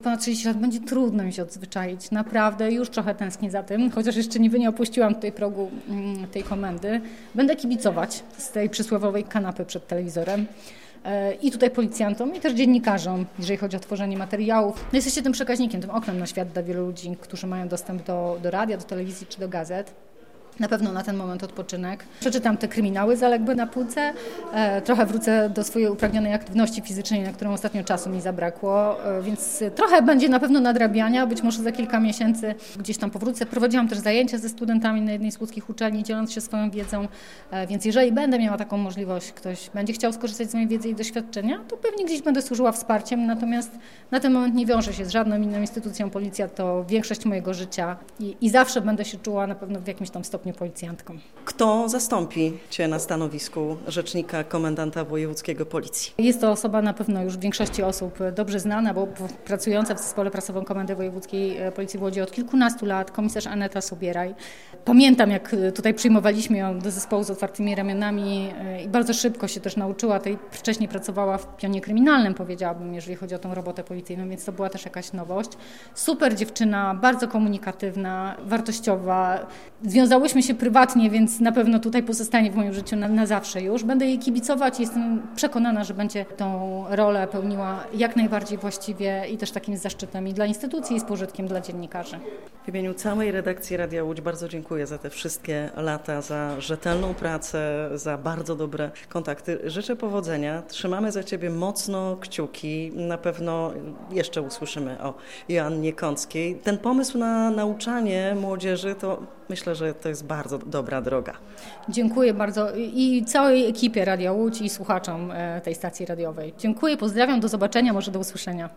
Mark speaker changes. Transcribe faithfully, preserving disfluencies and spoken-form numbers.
Speaker 1: Ponad trzydzieści lat będzie trudno mi się odzwyczaić. Naprawdę już trochę tęsknię za tym, chociaż jeszcze niby nie opuściłam tutaj progu mm, tej komendy. Będę kibicować z tej przysłowiowej kanapy przed telewizorem. I tutaj policjantom, i też dziennikarzom, jeżeli chodzi o tworzenie materiałów. No jesteście tym przekaźnikiem, tym oknem na świat dla wielu ludzi, którzy mają dostęp do, do radia, do telewizji czy do gazet. Na pewno na ten moment odpoczynek. Przeczytam te kryminały zaległe na półce, e, trochę wrócę do swojej upragnionej aktywności fizycznej, na którą ostatnio czasu mi zabrakło, e, więc trochę będzie na pewno nadrabiania, być może za kilka miesięcy gdzieś tam powrócę. Prowadziłam też zajęcia ze studentami na jednej z łódzkich uczelni, dzieląc się swoją wiedzą, e, więc jeżeli będę miała taką możliwość, ktoś będzie chciał skorzystać z mojej wiedzy i doświadczenia, to pewnie gdzieś będę służyła wsparciem, natomiast na ten moment nie wiąże się z żadną inną instytucją. Policja to większość mojego życia i, i zawsze będę się czuła na pewno w jakimś tam stopniu policjantką.
Speaker 2: Kto zastąpi Cię na stanowisku rzecznika komendanta wojewódzkiego Policji?
Speaker 1: Jest to osoba na pewno już większości osób dobrze znana, bo pracująca w Zespole Prasowym Komendy Wojewódzkiej Policji w Łodzi od kilkunastu lat, komisarz Aneta Sobieraj. Pamiętam, jak tutaj przyjmowaliśmy ją do zespołu z otwartymi ramionami i bardzo szybko się też nauczyła. Tej wcześniej pracowała w pionie kryminalnym, powiedziałabym, jeżeli chodzi o tą robotę policyjną, więc to była też jakaś nowość. Super dziewczyna, bardzo komunikatywna, wartościowa. Związałyśmy się prywatnie, więc na pewno tutaj pozostanie w moim życiu na, na zawsze już. Będę jej kibicować i jestem przekonana, że będzie tą rolę pełniła jak najbardziej właściwie i też takim zaszczytem i dla instytucji, i z pożytkiem dla dziennikarzy.
Speaker 2: W imieniu całej redakcji Radia Łódź bardzo dziękuję za te wszystkie lata, za rzetelną pracę, za bardzo dobre kontakty. Życzę powodzenia. Trzymamy za Ciebie mocno kciuki. Na pewno jeszcze usłyszymy o Joannie Kąckiej. Ten pomysł na nauczanie młodzieży to myślę, że to jest bardzo dobra droga.
Speaker 1: Dziękuję bardzo i całej ekipie Radia Łódź i słuchaczom tej stacji radiowej. Dziękuję, pozdrawiam, do zobaczenia, może do usłyszenia.